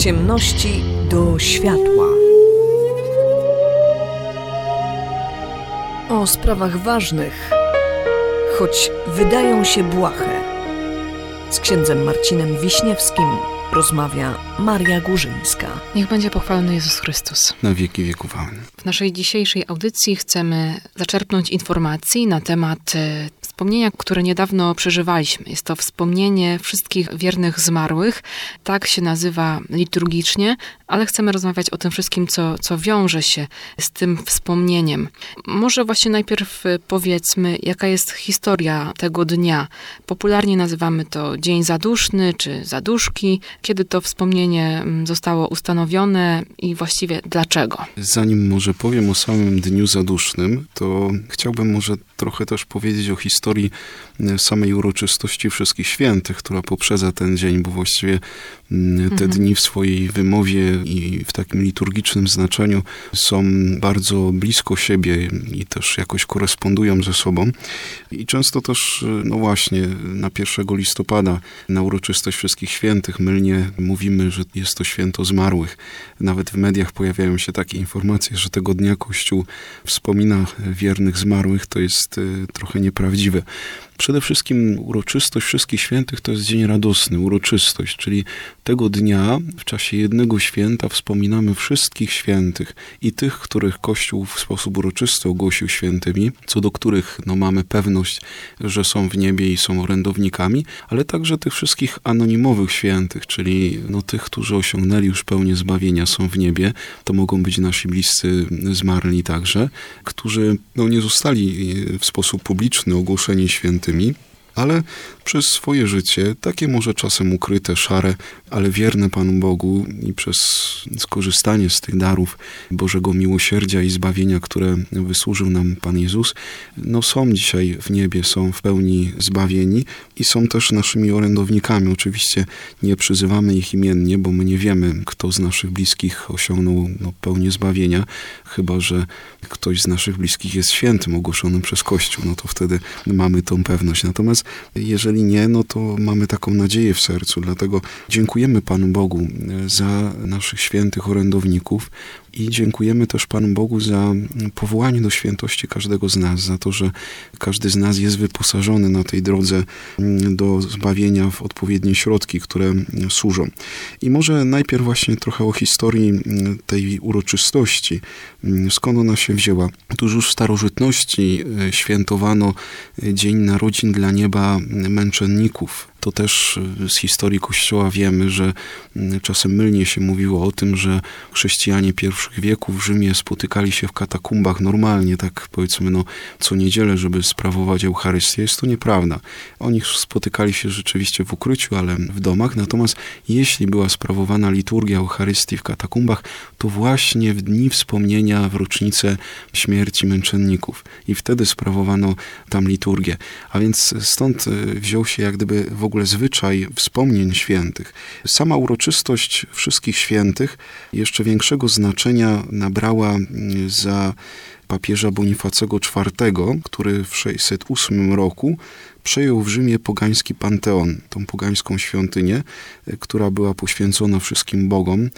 ciemności do światła. O sprawach ważnych, choć wydają się błahe. Z księdzem Marcinem Wiśniewskim rozmawia Maria Górzyńska. Niech będzie pochwalony Jezus Chrystus. Na wieki wieków. Amen. W naszej dzisiejszej audycji chcemy zaczerpnąć informacji na temat wspomnienia, które niedawno przeżywaliśmy. Jest to wspomnienie wszystkich wiernych zmarłych. Tak się nazywa liturgicznie, ale chcemy rozmawiać o tym wszystkim, co wiąże się z tym wspomnieniem. Może właśnie najpierw powiedzmy, jaka jest historia tego dnia. Popularnie nazywamy to Dzień Zaduszny czy Zaduszki. Kiedy to wspomnienie zostało ustanowione i właściwie dlaczego? Zanim może powiem o samym Dniu Zadusznym, to chciałbym może trochę też powiedzieć o historii samej uroczystości Wszystkich Świętych, która poprzedza ten dzień, bo właściwie te dni w swojej wymowie i w takim liturgicznym znaczeniu są bardzo blisko siebie i też jakoś korespondują ze sobą. I często też, no właśnie, na 1 listopada, na uroczystość Wszystkich Świętych, mylnie mówimy, że jest to święto zmarłych. Nawet w mediach pojawiają się takie informacje, że tego dnia Kościół wspomina wiernych zmarłych. To jest trochę nieprawdziwe. Przede wszystkim uroczystość Wszystkich Świętych to jest dzień radosny, uroczystość, czyli tego dnia w czasie jednego święta wspominamy wszystkich świętych i tych, których Kościół w sposób uroczysty ogłosił świętymi, co do których mamy pewność, że są w niebie i są orędownikami, ale także tych wszystkich anonimowych świętych, czyli tych, którzy osiągnęli już pełnię zbawienia, są w niebie. To mogą być nasi bliscy zmarli także, którzy nie zostali w sposób publiczny ogłoszeni świętymi, ale przez swoje życie, takie może czasem ukryte, szare, ale wierne Panu Bogu i przez skorzystanie z tych darów Bożego miłosierdzia i zbawienia, które wysłużył nam Pan Jezus, są dzisiaj w niebie, są w pełni zbawieni i są też naszymi orędownikami. Oczywiście nie przyzywamy ich imiennie, bo my nie wiemy, kto z naszych bliskich osiągnął pełnię zbawienia, chyba że ktoś z naszych bliskich jest świętym ogłoszonym przez Kościół, to wtedy mamy tą pewność. Natomiast jeżeli nie, to mamy taką nadzieję w sercu. Dlatego dziękujemy Panu Bogu za naszych świętych orędowników i dziękujemy też Panu Bogu za powołanie do świętości każdego z nas, za to, że każdy z nas jest wyposażony na tej drodze do zbawienia w odpowiednie środki, które służą. I może najpierw właśnie trochę o historii tej uroczystości, skąd ona się wzięła. Otóż już w starożytności świętowano Dzień Narodzin dla nieba męczenników. To też z historii Kościoła wiemy, że czasem mylnie się mówiło o tym, że chrześcijanie pierwszych wieków w Rzymie spotykali się w katakumbach normalnie, tak powiedzmy co niedzielę, żeby sprawować Eucharystię. Jest to nieprawda. Oni spotykali się rzeczywiście w ukryciu, ale w domach. Natomiast jeśli była sprawowana liturgia Eucharystii w katakumbach, to właśnie w dni wspomnienia, w rocznicę śmierci męczenników. I wtedy sprawowano tam liturgię. A więc stąd wziął się jak gdyby w ogóle zwyczaj wspomnień świętych. Sama uroczystość Wszystkich Świętych jeszcze większego znaczenia nabrała za papieża Bonifacego IV, który w 608 roku przejął w Rzymie pogański Panteon, tą pogańską świątynię, która była poświęcona wszystkim bogom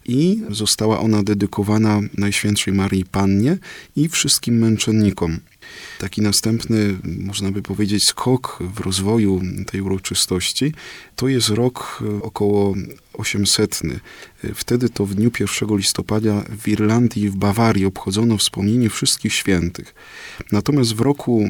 i została ona dedykowana Najświętszej Maryi Pannie i wszystkim męczennikom. Taki następny, można by powiedzieć, skok w rozwoju tej uroczystości to jest rok około 800. Wtedy to w dniu 1 listopada w Irlandii i w Bawarii obchodzono wspomnienie Wszystkich Świętych. Natomiast w roku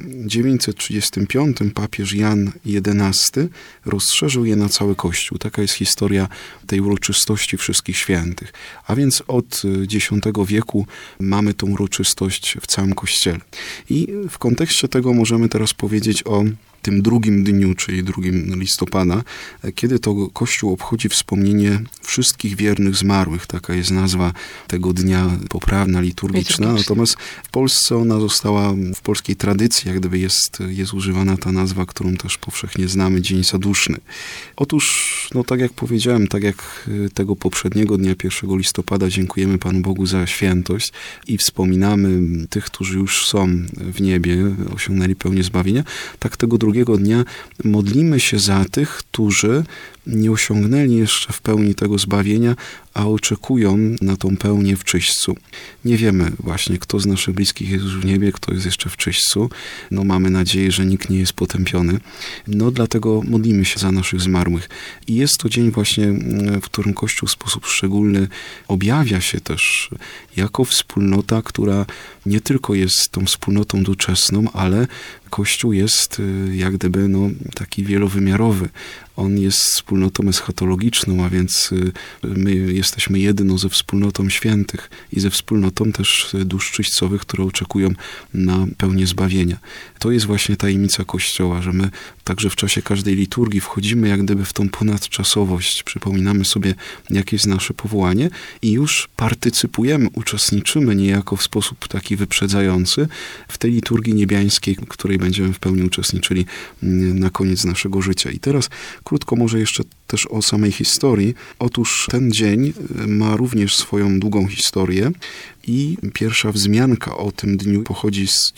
935 papież Jan XI rozszerzył je na cały Kościół. Taka jest historia tej uroczystości Wszystkich Świętych. A więc od X wieku mamy tą uroczystość w całym Kościele. I w kontekście tego możemy teraz powiedzieć o tym drugim dniu, czyli 2 listopada, kiedy to Kościół obchodzi wspomnienie wszystkich wiernych zmarłych. Taka jest nazwa tego dnia poprawna, liturgiczna. Natomiast w Polsce ona została, w polskiej tradycji jak gdyby jest używana ta nazwa, którą też powszechnie znamy, Dzień Zaduszny. Otóż, tak jak powiedziałem, tak jak tego poprzedniego dnia, 1 listopada, dziękujemy Panu Bogu za świętość i wspominamy tych, którzy już są w niebie, osiągnęli pełnię zbawienia, tak tego drugiego dnia modlimy się za tych, którzy nie osiągnęli jeszcze w pełni tego zbawienia, a oczekują na tą pełnię w czyśćcu. Nie wiemy właśnie, kto z naszych bliskich jest już w niebie, kto jest jeszcze w czyśćcu. Mamy nadzieję, że nikt nie jest potępiony. Dlatego modlimy się za naszych zmarłych. I jest to dzień właśnie, w którym Kościół w sposób szczególny objawia się też jako wspólnota, która nie tylko jest tą wspólnotą doczesną, ale Kościół jest jak gdyby taki wielowymiarowy. On jest wspólnotą eschatologiczną, a więc my jesteśmy jedno ze wspólnotą świętych i ze wspólnotą też dusz czyśćcowych, które oczekują na pełnię zbawienia. To jest właśnie tajemnica Kościoła, że my także w czasie każdej liturgii wchodzimy jak gdyby w tą ponadczasowość, przypominamy sobie, jakie jest nasze powołanie i już partycypujemy, uczestniczymy niejako w sposób taki wyprzedzający w tej liturgii niebiańskiej, której będziemy w pełni uczestniczyli na koniec naszego życia. I teraz krótko może jeszcze też o samej historii. Otóż ten dzień ma również swoją długą historię i pierwsza wzmianka o tym dniu pochodzi z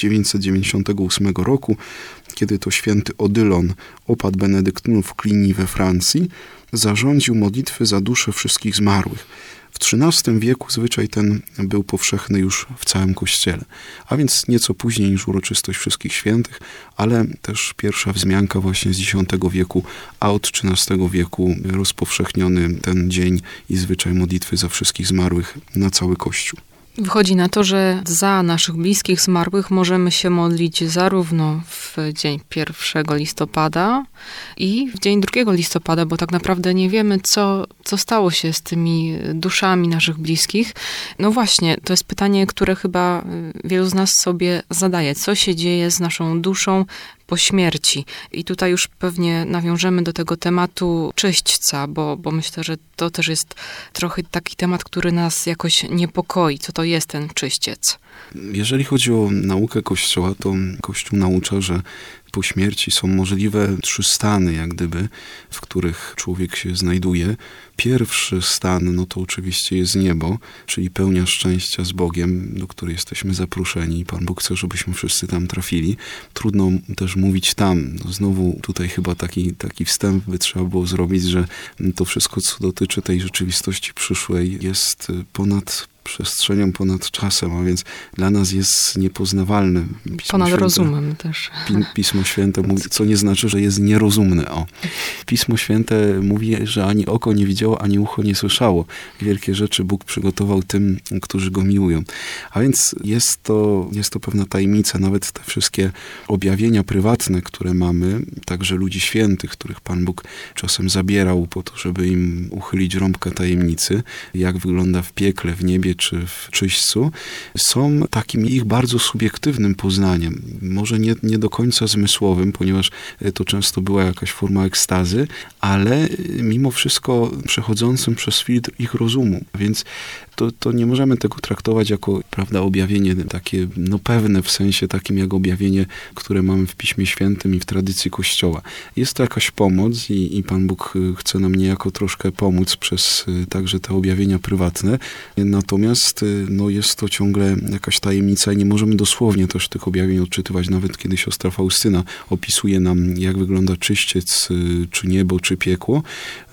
998 roku, kiedy to święty Odylon, opat benedyktynów w Cluny we Francji, zarządził modlitwy za dusze wszystkich zmarłych. W XIII wieku zwyczaj ten był powszechny już w całym Kościele, a więc nieco później niż uroczystość Wszystkich Świętych, ale też pierwsza wzmianka właśnie z X wieku, a od XIII wieku rozpowszechniony ten dzień i zwyczaj modlitwy za wszystkich zmarłych na cały Kościół. Wychodzi na to, że za naszych bliskich zmarłych możemy się modlić zarówno w dzień 1 listopada i w dzień 2 listopada, bo tak naprawdę nie wiemy, co stało się z tymi duszami naszych bliskich. No właśnie, to jest pytanie, które chyba wielu z nas sobie zadaje. Co się dzieje z naszą duszą po śmierci? I tutaj już pewnie nawiążemy do tego tematu czyśćca, bo myślę, że to też jest trochę taki temat, który nas jakoś niepokoi. Co to jest ten czyściec? Jeżeli chodzi o naukę Kościoła, to Kościół naucza, że po śmierci są możliwe 3 stany, jak gdyby, w których człowiek się znajduje. Pierwszy stan, to oczywiście jest niebo, czyli pełnia szczęścia z Bogiem, do której jesteśmy zaproszeni i Pan Bóg chce, żebyśmy wszyscy tam trafili. Trudno też mówić tam. Znowu tutaj chyba taki wstęp by trzeba było zrobić, że to wszystko, co dotyczy tej rzeczywistości przyszłej, jest ponad przestrzenią, ponad czasem, a więc dla nas jest niepoznawalne. Ponad rozumem też. Pismo Święte mówi, co nie znaczy, że jest nierozumne. Pismo Święte mówi, że ani oko nie widziało, ani ucho nie słyszało. Wielkie rzeczy Bóg przygotował tym, którzy Go miłują. A więc jest to pewna tajemnica. Nawet te wszystkie objawienia prywatne, które mamy, także ludzi świętych, których Pan Bóg czasem zabierał po to, żeby im uchylić rąbkę tajemnicy, jak wygląda w piekle, w niebie, czy w czyśćcu, są takim ich bardzo subiektywnym poznaniem. Może nie do końca zmysłowym, ponieważ to często była jakaś forma ekstazy, ale mimo wszystko przechodzącym przez filtr ich rozumu. Więc to nie możemy tego traktować jako, objawienie takie, pewne w sensie takim jak objawienie, które mamy w Piśmie Świętym i w tradycji Kościoła. Jest to jakaś pomoc i Pan Bóg chce nam niejako troszkę pomóc przez także te objawienia prywatne. Natomiast jest to ciągle jakaś tajemnica i nie możemy dosłownie też tych objawień odczytywać. Nawet kiedy siostra Faustyna opisuje nam, jak wygląda czyściec, czy niebo, czy piekło,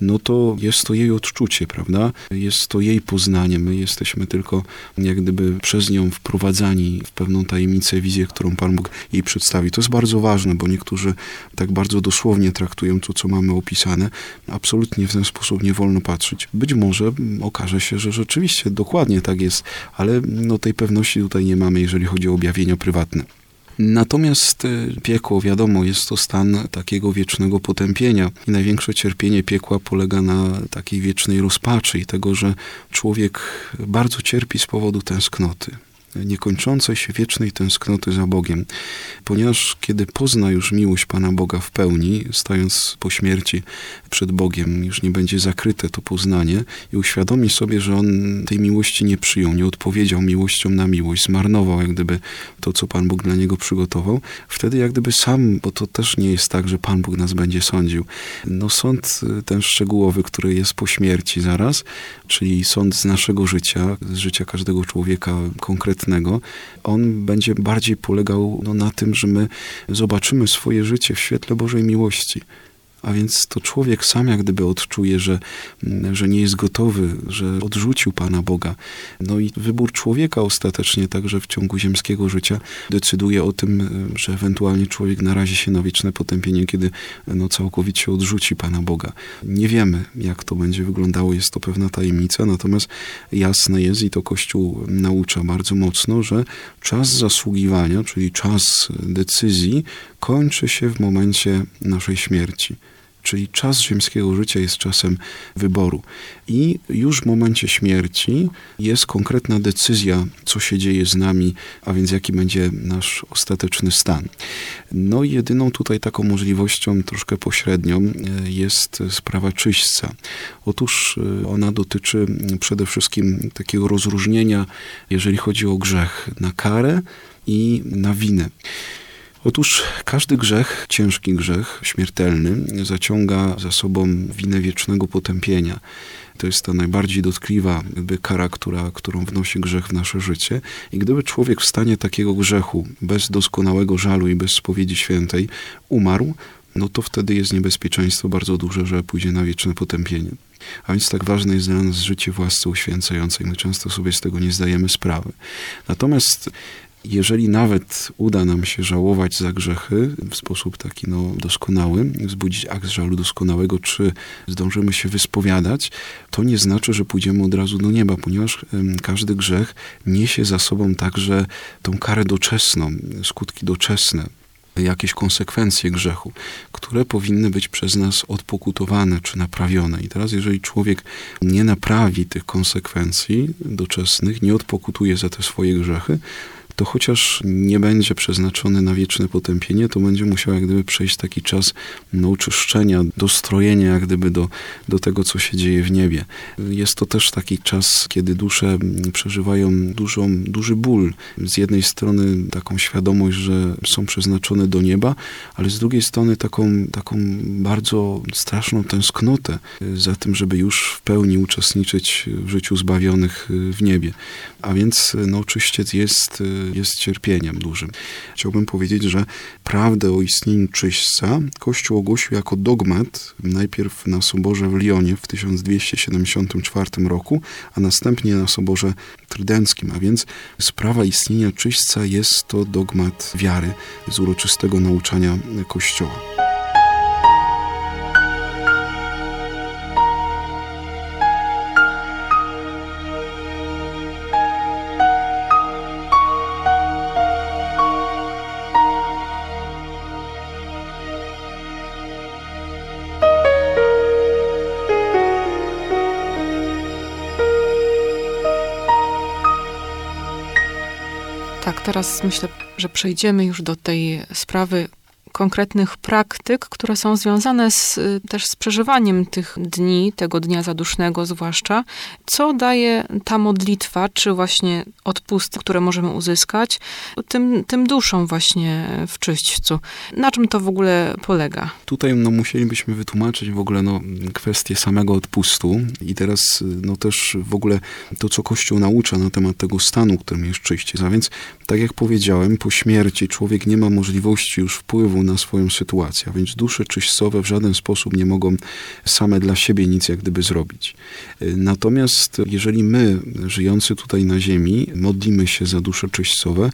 to jest to jej odczucie, prawda? Jest to jej poznanie. My jesteśmy tylko jak gdyby przez nią wprowadzani w pewną tajemnicę, wizję, którą Pan Bóg jej przedstawi. To jest bardzo ważne, bo niektórzy tak bardzo dosłownie traktują to, co mamy opisane. Absolutnie w ten sposób nie wolno patrzeć. Być może okaże się, że rzeczywiście dokładnie tak jest, ale tej pewności tutaj nie mamy, jeżeli chodzi o objawienia prywatne. Natomiast piekło, wiadomo, jest to stan takiego wiecznego potępienia i największe cierpienie piekła polega na takiej wiecznej rozpaczy i tego, że człowiek bardzo cierpi z powodu tęsknoty. Niekończącej się wiecznej tęsknoty za Bogiem. Ponieważ kiedy pozna już miłość Pana Boga w pełni, stając po śmierci przed Bogiem, już nie będzie zakryte to poznanie i uświadomi sobie, że on tej miłości nie przyjął, nie odpowiedział miłością na miłość, zmarnował jak gdyby to, co Pan Bóg dla niego przygotował, wtedy jak gdyby sam, bo to też nie jest tak, że Pan Bóg nas będzie sądził. Sąd ten szczegółowy, który jest po śmierci zaraz, czyli sąd z naszego życia, z życia każdego człowieka konkretnego, on będzie bardziej polegał na tym, że my zobaczymy swoje życie w świetle Bożej miłości. A więc to człowiek sam jak gdyby odczuje, że nie jest gotowy, że odrzucił Pana Boga. No i wybór człowieka ostatecznie także w ciągu ziemskiego życia decyduje o tym, że ewentualnie człowiek narazi się na wieczne potępienie, kiedy całkowicie odrzuci Pana Boga. Nie wiemy, jak to będzie wyglądało, jest to pewna tajemnica, natomiast jasne jest i to Kościół naucza bardzo mocno, że czas zasługiwania, czyli czas decyzji kończy się w momencie naszej śmierci. Czyli czas ziemskiego życia jest czasem wyboru. I już w momencie śmierci jest konkretna decyzja, co się dzieje z nami, a więc jaki będzie nasz ostateczny stan. No i jedyną tutaj taką możliwością, troszkę pośrednią, jest sprawa czyśćca. Otóż ona dotyczy przede wszystkim takiego rozróżnienia, jeżeli chodzi o grzech, na karę i na winę. Otóż każdy grzech, ciężki grzech, śmiertelny, zaciąga za sobą winę wiecznego potępienia. To jest ta najbardziej dotkliwa kara, którą wnosi grzech w nasze życie. I gdyby człowiek w stanie takiego grzechu, bez doskonałego żalu i bez spowiedzi świętej, umarł, no to wtedy jest niebezpieczeństwo bardzo duże, że pójdzie na wieczne potępienie. A więc tak ważne jest dla nas życie w łasce uświęcającej. My często sobie z tego nie zdajemy sprawy. Natomiast jeżeli nawet uda nam się żałować za grzechy w sposób taki doskonały, wzbudzić akt żalu doskonałego, czy zdążymy się wyspowiadać, to nie znaczy, że pójdziemy od razu do nieba, ponieważ każdy grzech niesie za sobą także tą karę doczesną, skutki doczesne, jakieś konsekwencje grzechu, które powinny być przez nas odpokutowane czy naprawione. I teraz jeżeli człowiek nie naprawi tych konsekwencji doczesnych, nie odpokutuje za te swoje grzechy, to chociaż nie będzie przeznaczony na wieczne potępienie, to będzie musiał jak gdyby przejść taki czas oczyszczenia, dostrojenia jak gdyby do tego, co się dzieje w niebie. Jest to też taki czas, kiedy dusze przeżywają duży ból. Z jednej strony taką świadomość, że są przeznaczone do nieba, ale z drugiej strony taką bardzo straszną tęsknotę za tym, żeby już w pełni uczestniczyć w życiu zbawionych w niebie. A więc czyściec jest cierpieniem dużym. Chciałbym powiedzieć, że prawdę o istnieniu czyśćca Kościół ogłosił jako dogmat najpierw na Soborze w Lyonie w 1274 roku, a następnie na Soborze Trydenckim. A więc sprawa istnienia czyśćca jest to dogmat wiary z uroczystego nauczania Kościoła. Tak, teraz myślę, że przejdziemy już do tej sprawy konkretnych praktyk, które są związane też z przeżywaniem tych dni, tego dnia zadusznego zwłaszcza. Co daje ta modlitwa, czy właśnie odpusty, które możemy uzyskać tym duszom właśnie w czyśćcu? Na czym to w ogóle polega? Tutaj musielibyśmy wytłumaczyć w ogóle kwestię samego odpustu i teraz też w ogóle to, co Kościół naucza na temat tego stanu, którym jest czyściec. A więc, tak jak powiedziałem, po śmierci człowiek nie ma możliwości już wpływu na swoją sytuację, a więc dusze czyśćcowe w żaden sposób nie mogą same dla siebie nic jak gdyby zrobić. Natomiast jeżeli my, żyjący tutaj na ziemi, modlimy się za dusze czyśćcowe,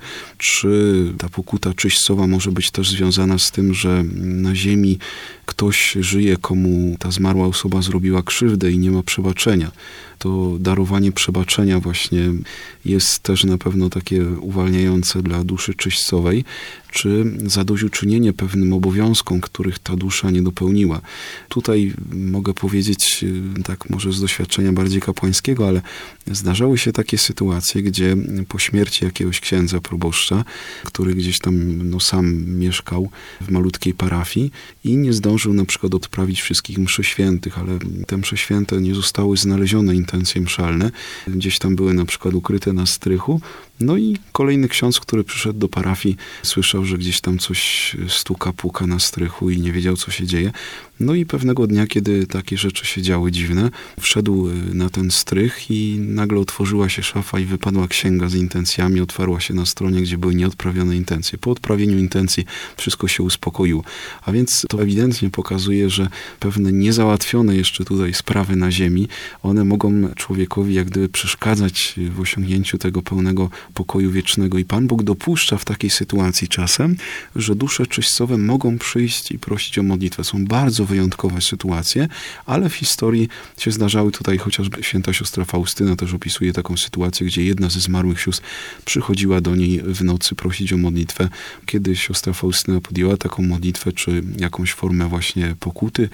czy ta pokuta czyśćcowa może być też związana z tym, że na ziemi ktoś żyje, komu ta zmarła osoba zrobiła krzywdę i nie ma przebaczenia, to darowanie przebaczenia właśnie jest też na pewno takie uwalniające dla duszy czyśćcowej, czy zadośćuczynienie pewnym obowiązkom, których ta dusza nie dopełniła. Tutaj mogę powiedzieć, tak może z doświadczenia bardziej kapłańskiego, ale zdarzały się takie sytuacje, gdzie po śmierci jakiegoś księdza proboszcza, który gdzieś tam sam mieszkał w malutkiej parafii i nie zdążył na przykład odprawić wszystkich mszy świętych, ale te msze święte nie zostały znalezione, intencje mszalne. Gdzieś tam były na przykład ukryte na strychu. No i kolejny ksiądz, który przyszedł do parafii, słyszał, że gdzieś tam coś stuka, puka na strychu i nie wiedział, co się dzieje. No i pewnego dnia, kiedy takie rzeczy się działy dziwne, wszedł na ten strych i nagle otworzyła się szafa i wypadła księga z intencjami, otwarła się na stronie, gdzie były nieodprawione intencje. Po odprawieniu intencji wszystko się uspokoiło. A więc to ewidentnie pokazuje, że pewne niezałatwione jeszcze tutaj sprawy na ziemi, one mogą człowiekowi jak gdyby przeszkadzać w osiągnięciu tego pełnego pokoju wiecznego. I Pan Bóg dopuszcza w takiej sytuacji czasem, że dusze czyśćcowe mogą przyjść i prosić o modlitwę. Są bardzo wyjątkowe sytuacje, ale w historii się zdarzały tutaj, chociażby święta siostra Faustyna też opisuje taką sytuację, gdzie jedna ze zmarłych sióstr przychodziła do niej w nocy prosić o modlitwę. Kiedy siostra Faustyna podjęła taką modlitwę, czy jakąś formę właśnie pokuty,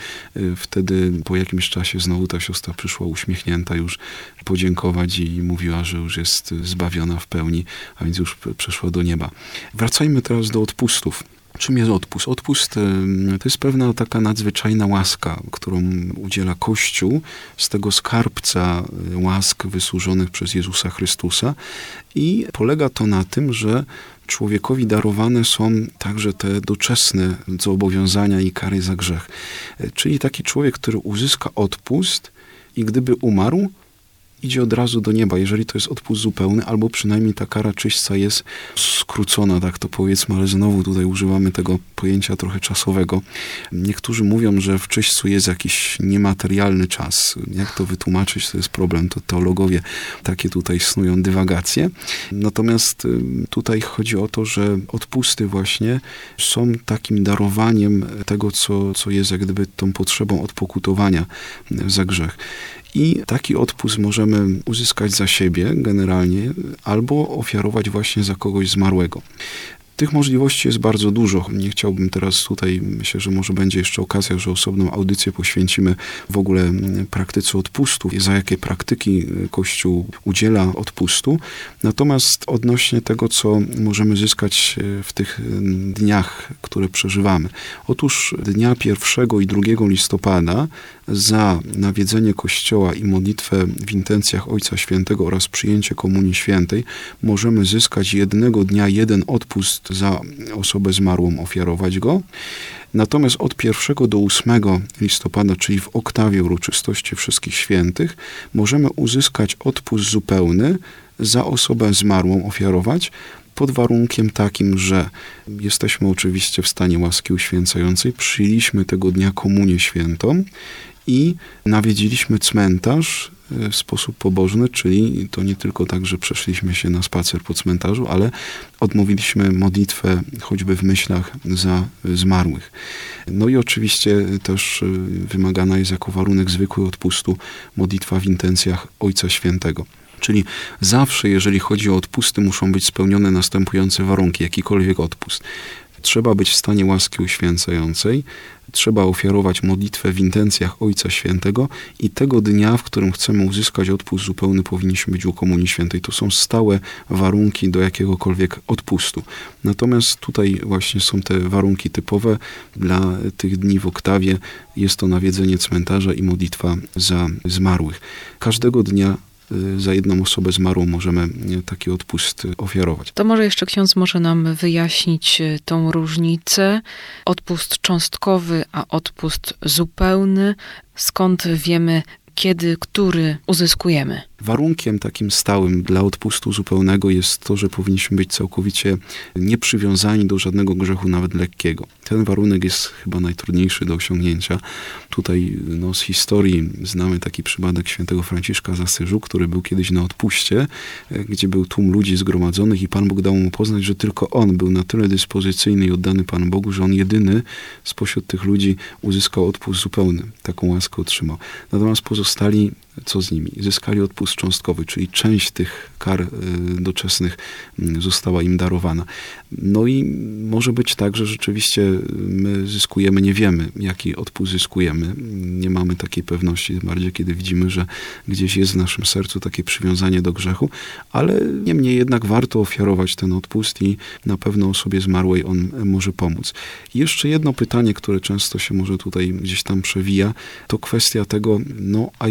wtedy po jakimś czasie znowu ta siostra przyszła uśmiechnięta już podziękować i mówiła, że już jest zbawiona w pełni, a więc już przeszła do nieba. Wracajmy teraz do odpustów. Czym jest odpust? Odpust to jest pewna taka nadzwyczajna łaska, którą udziela Kościół z tego skarbca łask wysłużonych przez Jezusa Chrystusa i polega to na tym, że człowiekowi darowane są także te doczesne zobowiązania i kary za grzech. Czyli taki człowiek, który uzyska odpust i gdyby umarł, idzie od razu do nieba, jeżeli to jest odpust zupełny, albo przynajmniej ta kara czyśćca jest skrócona, tak to powiedzmy, ale znowu tutaj używamy tego pojęcia trochę czasowego. Niektórzy mówią, że w czyśćcu jest jakiś niematerialny czas. Jak to wytłumaczyć, to jest problem. To teologowie takie tutaj snują dywagacje. Natomiast tutaj chodzi o to, że odpusty właśnie są takim darowaniem tego, co jest jak gdyby tą potrzebą odpokutowania za grzech. I taki odpust możemy uzyskać za siebie generalnie, albo ofiarować właśnie za kogoś zmarłego. Tych możliwości jest bardzo dużo. Nie chciałbym teraz tutaj, myślę, że może będzie jeszcze okazja, że osobną audycję poświęcimy w ogóle praktyce odpustu, za jakie praktyki Kościół udziela odpustu. Natomiast odnośnie tego, co możemy zyskać w tych dniach, które przeżywamy. Otóż dnia 1 i 2 listopada za nawiedzenie Kościoła i modlitwę w intencjach Ojca Świętego oraz przyjęcie Komunii Świętej możemy zyskać jednego dnia jeden odpust za osobę zmarłą, ofiarować go. Natomiast od 1 do 8 listopada, czyli w oktawie uroczystości Wszystkich Świętych, możemy uzyskać odpust zupełny za osobę zmarłą, ofiarować, pod warunkiem takim, że jesteśmy oczywiście w stanie łaski uświęcającej, przyjęliśmy tego dnia Komunię Świętą i nawiedziliśmy cmentarz w sposób pobożny, czyli to nie tylko tak, że przeszliśmy się na spacer po cmentarzu, ale odmówiliśmy modlitwę choćby w myślach za zmarłych. No i oczywiście też wymagana jest jako warunek zwykły odpustu modlitwa w intencjach Ojca Świętego. Czyli zawsze, jeżeli chodzi o odpusty, muszą być spełnione następujące warunki, jakikolwiek odpust. Trzeba być w stanie łaski uświęcającej, trzeba ofiarować modlitwę w intencjach Ojca Świętego i tego dnia, w którym chcemy uzyskać odpust zupełny, powinniśmy być u Komunii Świętej. To są stałe warunki do jakiegokolwiek odpustu. Natomiast tutaj właśnie są te warunki typowe dla tych dni w oktawie. Jest to nawiedzenie cmentarza i modlitwa za zmarłych. Każdego dnia za jedną osobę zmarłą możemy taki odpust ofiarować. To może jeszcze ksiądz może nam wyjaśnić tą różnicę. Odpust cząstkowy, a odpust zupełny. Skąd wiemy, kiedy, który uzyskujemy? Warunkiem takim stałym dla odpustu zupełnego jest to, że powinniśmy być całkowicie nieprzywiązani do żadnego grzechu, nawet lekkiego. Ten warunek jest chyba najtrudniejszy do osiągnięcia. Tutaj z historii znamy taki przypadek świętego Franciszka z Asyżu, który był kiedyś na odpuście, gdzie był tłum ludzi zgromadzonych i Pan Bóg dał mu poznać, że tylko on był na tyle dyspozycyjny i oddany Panu Bogu, że on jedyny spośród tych ludzi uzyskał odpust zupełny. Taką łaskę otrzymał. Natomiast pozostali, co z nimi? Zyskali odpust cząstkowy, czyli część tych kar doczesnych została im darowana. No i może być tak, że rzeczywiście my zyskujemy, nie wiemy, jaki odpust zyskujemy. Nie mamy takiej pewności, tym bardziej kiedy widzimy, że gdzieś jest w naszym sercu takie przywiązanie do grzechu, ale niemniej jednak warto ofiarować ten odpust i na pewno osobie zmarłej on może pomóc. I jeszcze jedno pytanie, które często się może tutaj gdzieś tam przewija, to kwestia tego, a jeżeli ta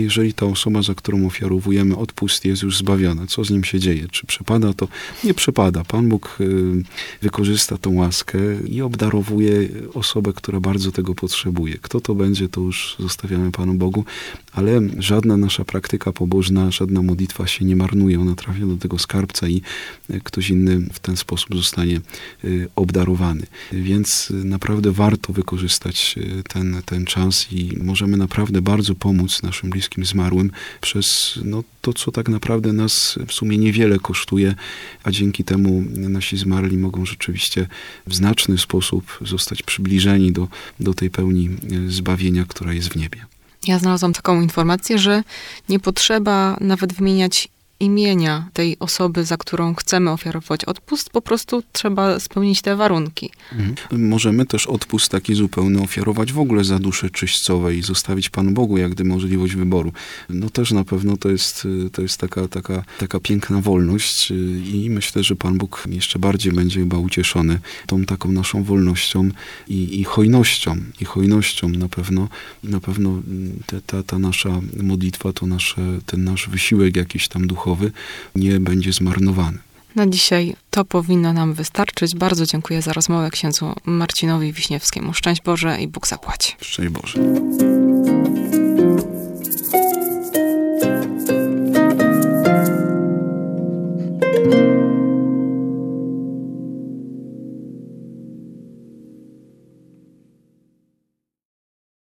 osoba, za którą ofiarowujemy odpust, jest już zbawiona. Co z nim się dzieje? Czy przepada to? Nie przepada. Pan Bóg wykorzysta tą łaskę i obdarowuje osobę, która bardzo tego potrzebuje. Kto to będzie, to już zostawiamy Panu Bogu, ale żadna nasza praktyka pobożna, żadna modlitwa się nie marnuje. Ona trafia do tego skarbca i ktoś inny w ten sposób zostanie obdarowany. Więc naprawdę warto wykorzystać ten czas i możemy naprawdę bardzo pomóc naszym bliskim zmarłym przez to, co tak naprawdę nas w sumie niewiele kosztuje, a dzięki temu nasi zmarli mogą rzeczywiście w znaczny sposób zostać przybliżeni do tej pełni zbawienia, która jest w niebie. Ja znalazłam taką informację, że nie potrzeba nawet wymieniać imienia tej osoby, za którą chcemy ofiarować odpust, po prostu trzeba spełnić te warunki. Możemy też odpust taki zupełny ofiarować w ogóle za dusze czyśćcowe i zostawić Panu Bogu jak gdy możliwość wyboru. Też na pewno to jest taka piękna wolność i myślę, że Pan Bóg jeszcze bardziej będzie chyba ucieszony tą taką naszą wolnością i hojnością. I hojnością na pewno ta nasza modlitwa, ten nasz wysiłek jakiś tam duchowy nie będzie zmarnowany. Na dzisiaj to powinno nam wystarczyć. Bardzo dziękuję za rozmowę księdzu Marcinowi Wiśniewskiemu. Szczęść Boże i Bóg zapłać. Szczęść Boże.